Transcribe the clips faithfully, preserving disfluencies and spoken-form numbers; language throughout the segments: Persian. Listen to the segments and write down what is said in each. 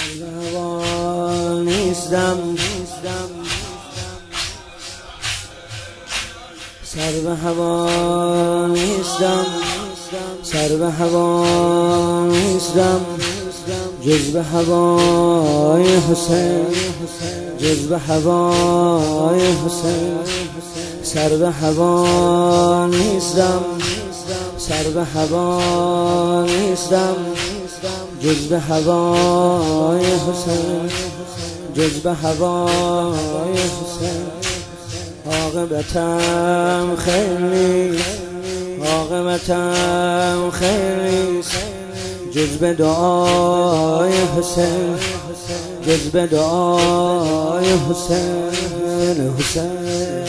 هوا نیستم، سر به هوا نیستم، سر به هوا نیستم، جز به هوای حسین، جز به هوای حسین. سر به هوا نیستم، سر به هوا نیستم، جز به هوای حسین، جز به هوای حسین. عاقبتم خیر نیست، عاقبتم خیر نیست، جز به دعای حسین، جز به دعای حسین، حسین.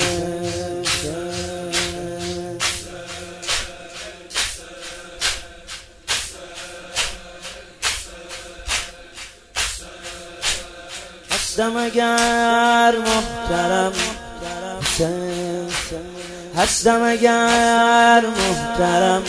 هستم اگر محترم حسین، هستم اگر محترم،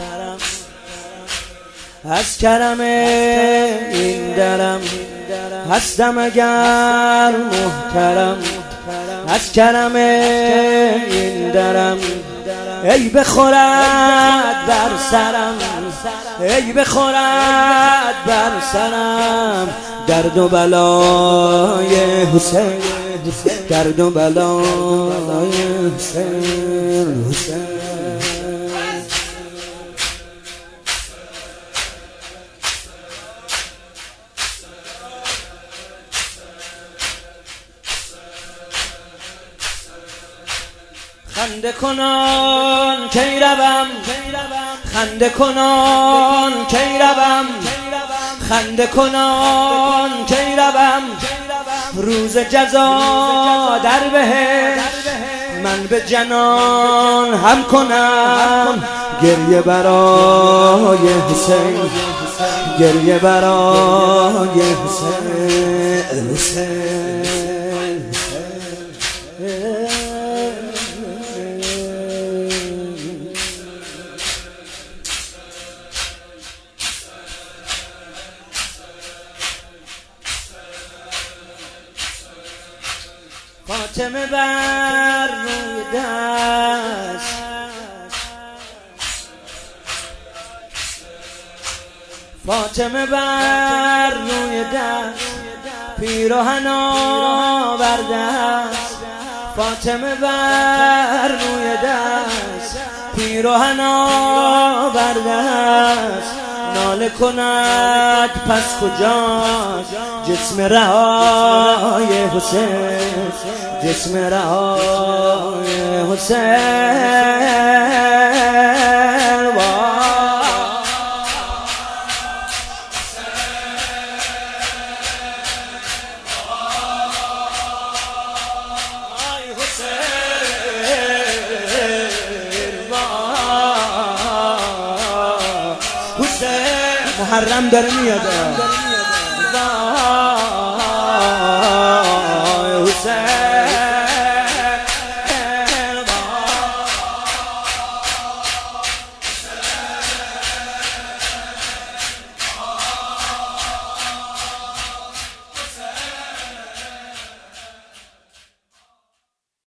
از کرم این درم، هستم اگر محترم، از کرم این درم. ای بخورد بر سرم، ای بخورد بر سرم، درد و بلای حسین، درد و بلای حسین، حسین. خنده کنان کی روم، خنده کنان کی روم، خنده کنان کی روم، روز جزا در بهشت من به جنان هم کنم. گریه برای حسین، گریه برای حسین، حسین. فاطمه بر روی دست، فاطمه بر روی دست، پیراهن آورده است. فاطمه بر روی دست، پیراهن آورده است. ناله کند پس کجاست جسم رهای حسین، جسم رهای حسین. محرم داره میاد.